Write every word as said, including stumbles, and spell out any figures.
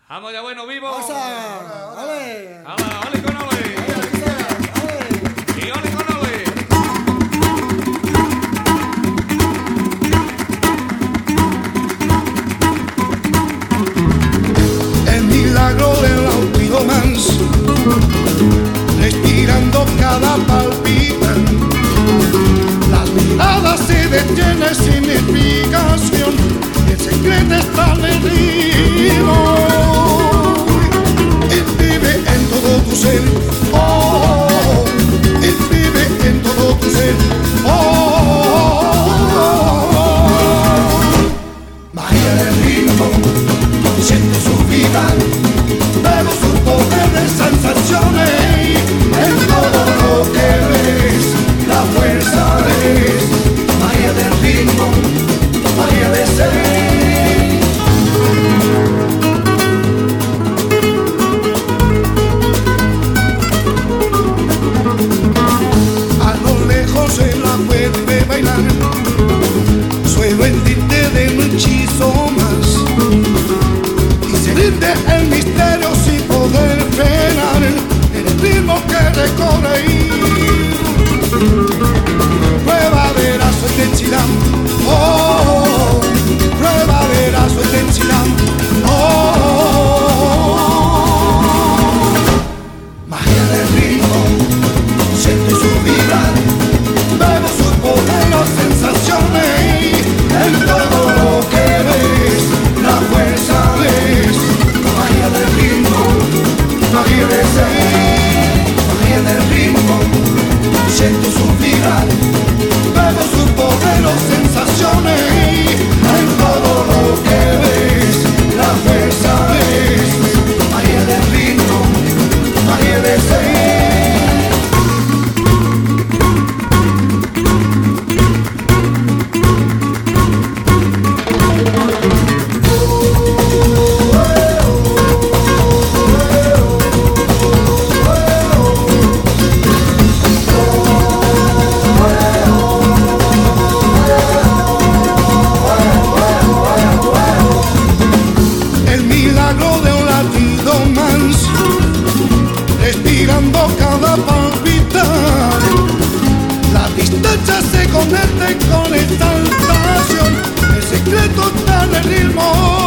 Vamos ya, bueno, vivo. ¡Osa! ¡Ole! ¡Hala, ole con ole! ¡Y ole con ole! El milagro del Autiromans, respirando cada palpita. Las miradas se detienen sin explicación. El secreto está en el ritmo. Él vive en todo tu ser. Oh, él vive en todo tu ser. Oh, magia del ritmo. Siento su vida, veo su poder de sensaciones. En todo lo que ves, la fuerza es magia del ritmo, magia de ser. A lo lejos se la puede bailar, suelo el tinte de un hechizo más. Rinde el misterio sin poder frenar en el ritmo que recorre. Prueba verás su intensidad. Oh, prueba verás su intensidad. Oh, magia del ritmo, siento su vida, veo su poder, las sensaciones. En todo lo que ves, la fuerza es magia del ritmo, magia de ser, magia del ritmo. Siento su vida, veo su poder, las sensaciones. En todo lo que ves, la fuerza es magia del ritmo, magia de ser. Respirando cada palpitar, la distancia se conecta con esta estación. El secreto está en el ritmo.